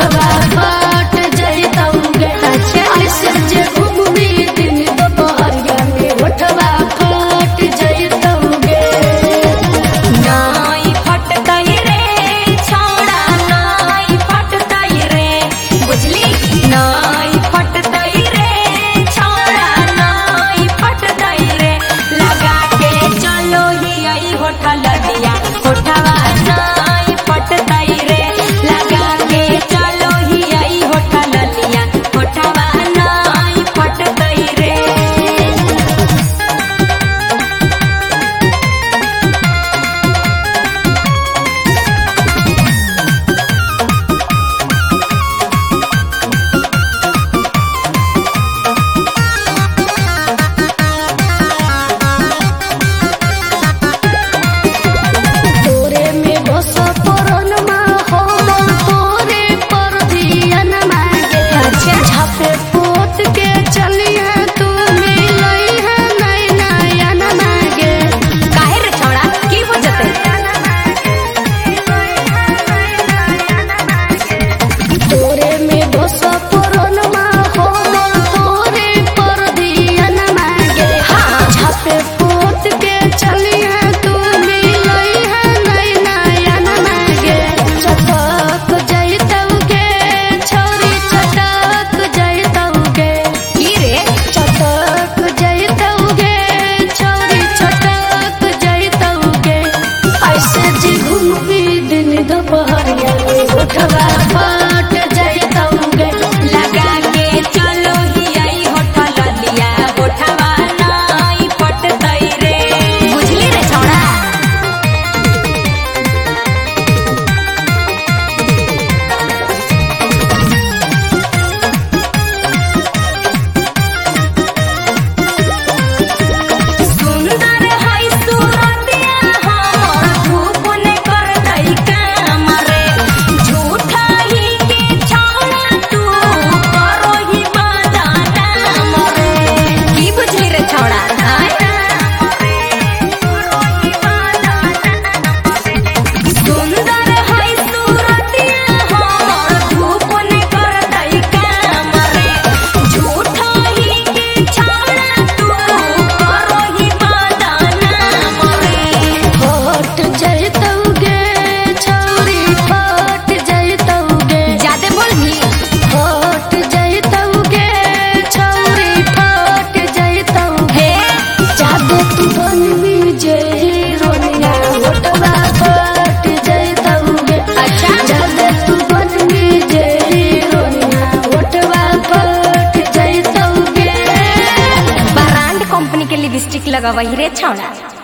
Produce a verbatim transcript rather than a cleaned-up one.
होठवा फट जइतौगे। ऐसे जे घूमबी दिन दोपहरिया में होठवा फट जइतौगे। नाई फटतई रे छौड़ा नाई फटतई रे बुझली नाई फटतई रे छौड़ा नाई फटतई रे लगा के चलो ही आई होठल दिया होठवा नाई फटतई रे लगा के चलो ही आई होठल दिया होठवा नाई फटतई रे। तोरे में बस परनमा हम तोरे पर धियन मांगे। झापे पोत के चलिया तू मिलई है नई नयन मांगे। काहे रे छौड़ा की हो जते तोरे में बस परनमा हम तोरे पर धियन मांगे। झापे पोत के चलिया तू मिलई है नई नयन मांगे। चटक जइतौगे छौरी चटक जइतौगे। की रे चटक जइतौगे छौरी चटक जइतौगे। ऐसे जी घूमबी दिन दोपहरिया में होठवा फट जइतौगे। लगा के चलो ही आई होठल दिया होठवा नाई फटतई रे बुझली रे छौड़ा। सुंदर है सूरतिया हमर धूप ने कर दई काम रे झूठा ही के छौड़ा तू करो ही बदनाम रे की बुझली रे छौड़ा सुंदर है सूरतिया हमर धूप ने कर दई काम रे झूठा ही के छौड़ा तू करो ही बदनाम रे। फट जइतौगे छौरी फट जइतौगे। ज्यादा बोलबी फट जइतौगे छौरी फट जइतौगे। जादे तू बनबी जे हीरोनिया होठवा फट जइतौगे। अच्छा। जादे तू बनबी जे हीरोनिया होठवा फट जइतौगे। ब्रांड कंपनी के लिपस्टिक लगावही रे छौड़ा।